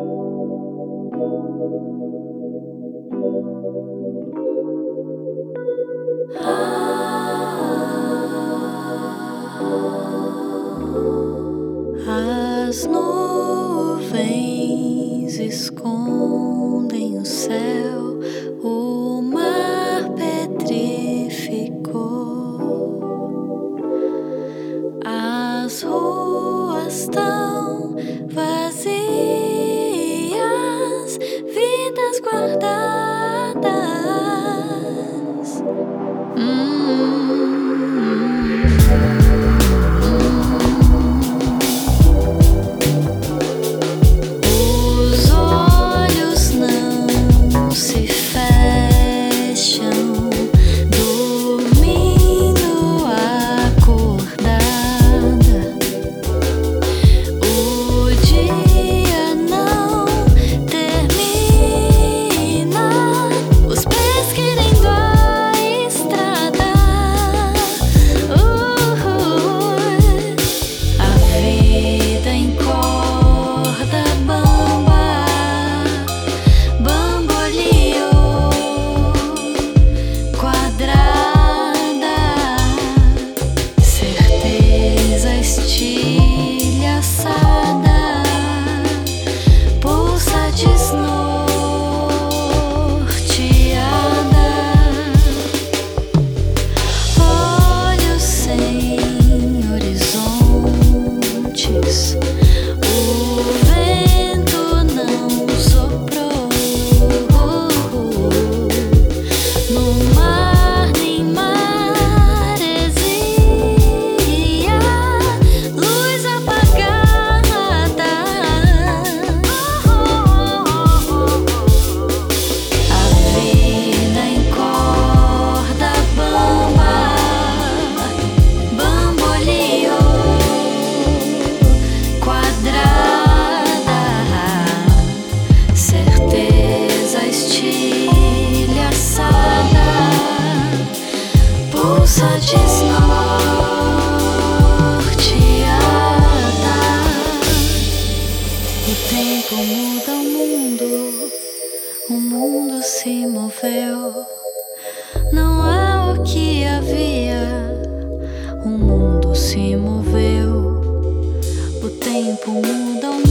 As nuvens escondem o céu, o mar petrificou, as ruas tão vazias, vidas guardadas. Os olhos não se fecham, dormindo acordada. O dia não termina, os pés querendo a estrada. A vida em corda bamba, bamboleou, quadrada, certeza estilhaçada, pulsa desnorteada, olhos sem horizontes. O vento não soprou no mar, nem maresia, luz apagada. A vida em corda bamba, bamboleou, quadrada, certeza estilhaçada, pulsa desnorteada. O tempo muda o mundo se moveu. Não há o que havia, o mundo se moveu. O tempo muda o mundo.